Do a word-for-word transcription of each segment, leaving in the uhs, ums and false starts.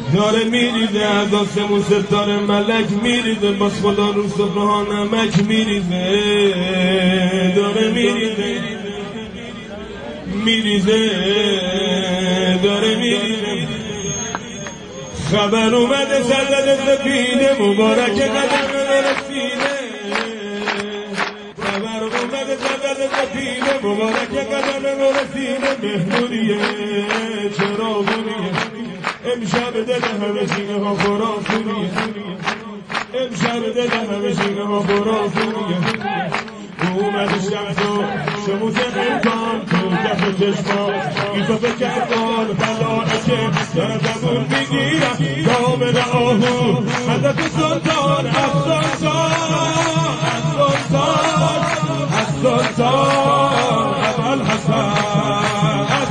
داره میریزه از آسمون ستاره ملک میریزه، باز خدا رو صفحه ها نمک میریزه. داره میریزه میریزه داره میریزه. خبر اومده سرزد سفینه مبارک قدم رسیده. خبر اومده سرزد سفینه مبارک قدم رسیده. مهمونیه چراغونیه امشب دل همه سینه ها خرافونیه. امشب دل همه سینه ها خرافونیه. اومد شمس و شموز امکان تو کف چشمان ایتو به کردان بلانه که داره زبون میگیرم دامن آهو حضرت سلطان از سلطان از سلطان از سلطان اول حسن از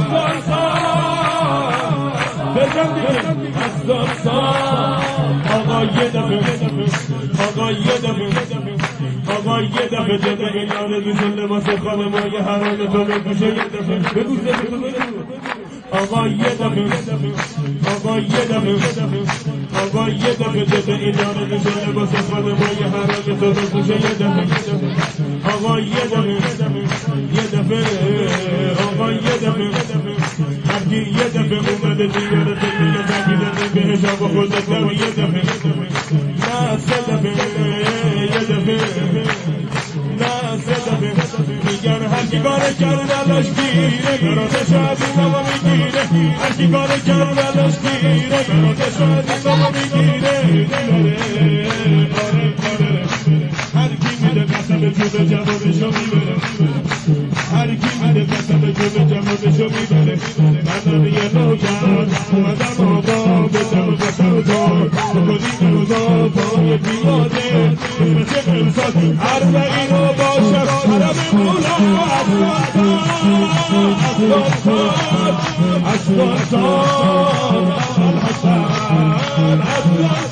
سلطان بزن دیگه از سلطان. آقا یه دفعه آقا یه دفعه آقا یه دفعه جده ایلانه دوشن لباس خانمای حرام تو بگوشه یه دفعه بگوشه آقا یه دفعه آقا یه دفعه آقا یه دفعه جده ایلانه دوشن لباس خانمای حرام تو بگوشه یه دفعه آقا یه دفعه یه دفعه آقا یه دفعه هرکی یه دفعه اومده دیاره تکیه تکیده بهش آقا خودت و یه دفعه نه سه دفعه یه دفعه نه سه دفعه میگن هرکی کاره کرد دلش گیره براته شاید این بابا میگیره. هرکی کاره کرد دلش گیره براته شاید این بابا میگیره. کاره کاره هرکی میده قسم جوب جوابشو میبره. هرکی میده قسم جوب جوابشو میبره. من یه نوکر اومدم آقا بشم بسر دار بکنی روزا پای پیاده مثل امسال اربعین رو باشم عرب مولا از سلطان از سلطان از سلطان